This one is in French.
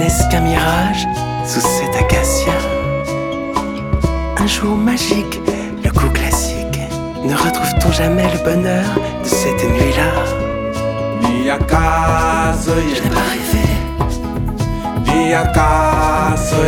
n'est-ce qu'un mirage sous cet acacia? Un jour magique, le coup classique. Ne retrouve-t-on jamais le bonheur de cette nuit-là? Minha casa, Je n'ai pas rêvé. minha casa,